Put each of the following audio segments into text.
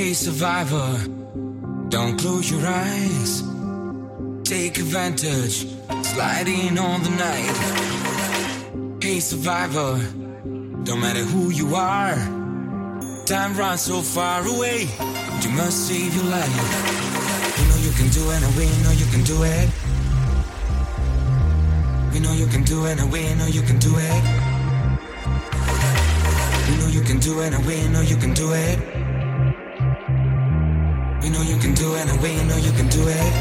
Hey survivor, don't close your eyes. Take advantage, sliding on the night. Hey survivor, don't matter who you are. Time runs so far away, you must save your life. We know you can do it and we know you can do it. We know you can do it and we know you can do it. We know you can do it and we know you can do it. We know you can do it and we know you can do it.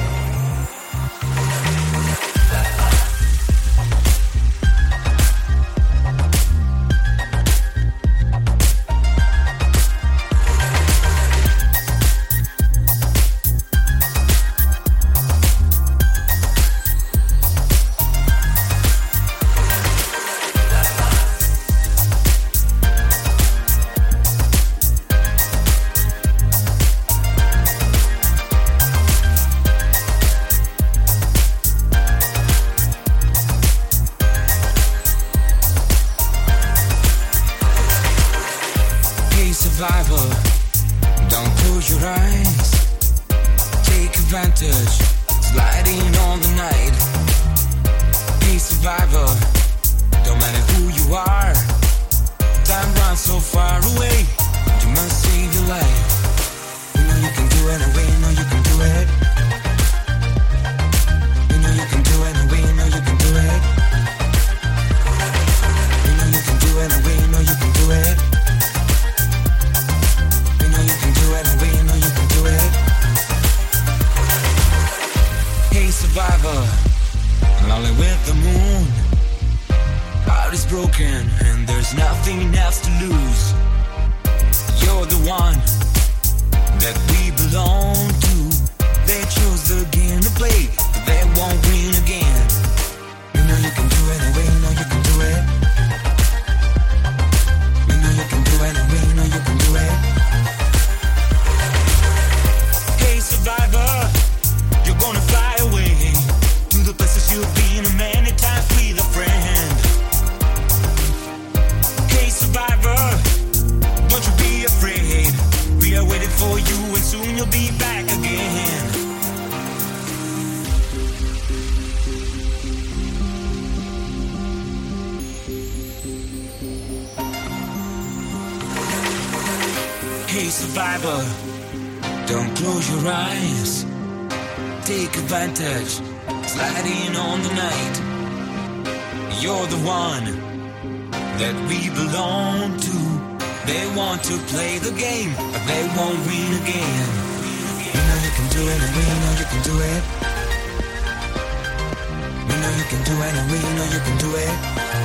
Survivor, don't close your eyes. Take advantage, sliding on the night. Hey survivor, don't matter who you are. Time runs so far away, you must save your life. We know you can do it and we know you can do it. We know you can do it and we know you can do it. We know you can do it and we know you can do it. Survivor, lonely with the moon. Heart is broken and there's nothing else to lose. You're the one that we belong to. They chose the game to play, but they won't win again. We know you can do it and we know you can do it. We know you can do it and we know you can do it. Hey survivor, you're gonna fly away to the places you've been many times with a friend. Hey survivor, don't you be afraid. We are waiting for you and soon you'll be back again. Hey survivor, don't close your eyes. Take advantage, sliding on the night. You're the one that we belong to. They want to play the game, but they won't win again. We know you can do it and we know you can do it. We know you can do it and we know you can do it.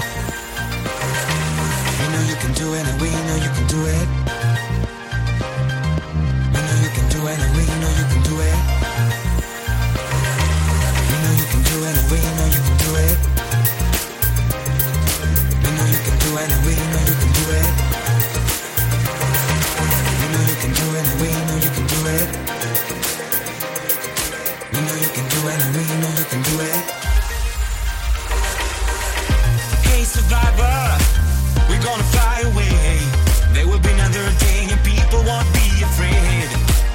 We know you can do it and we know you can do it. We know you can do it and we know you can do it. We know you can do it and we know you can do it. We know you can do it and we know you can do it. We know you can do it and we know you can do it. We know you can do it and we know you can do it. Hey survivor, we're gonna fly away. There will be another day and people won't be afraid.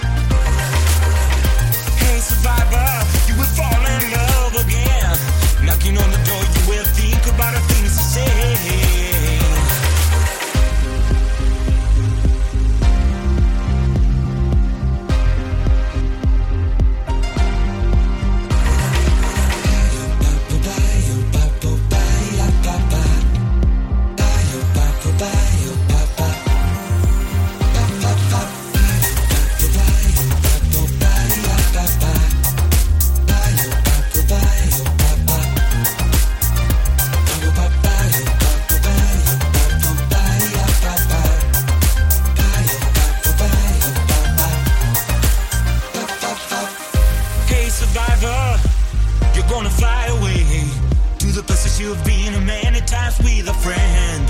Hey survivor, you will fall in love again. Knocking on the door, you will think about the things to say. You're gonna fly away to the places you've been many times with a friend.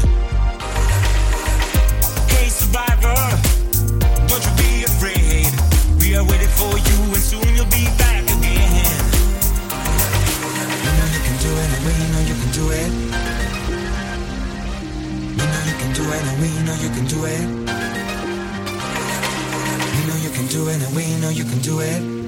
Hey survivor, don't you be afraid. We are waiting for you and soon you'll be back again. We know you can do it and we know you can do it. We know you can do it and we know you can do it. We know you can do it, and we know you can do it.